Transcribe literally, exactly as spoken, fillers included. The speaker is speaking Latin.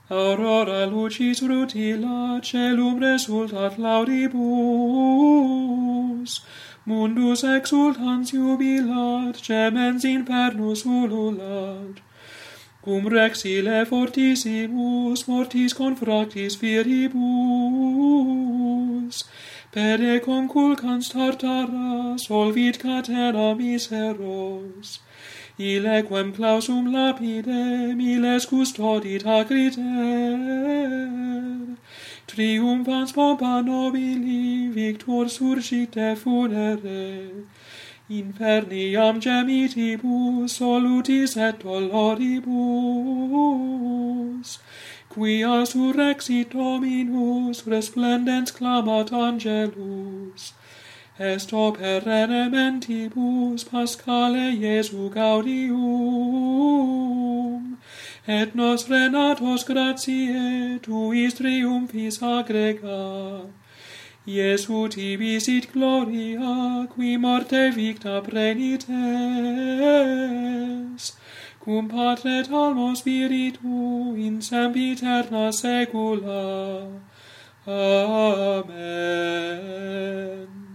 Aurora lucis rutila, celum resultat laudibus, mundus exultans jubilat, gemens infernus ululat. Cum rexile fortissimus, mortis confractis viribus, pede conculcans tartara, solvit catena miseros. Ilequem clausum lapide, miles custodit acriter, triumphans pompa nobili, victor surgite funere, inferniam gemitibus, solutis et doloribus, quia surrexit Dominus, resplendens clamat angelus, est opere mentibus Paschale Iesu gaudium, et nos renatos gratiae tuis triumphis aggrega. Iesu tibi sit gloria, qui morte victa prenites, cum Patre et Almo Spiritu in sempiterna saecula. Amen.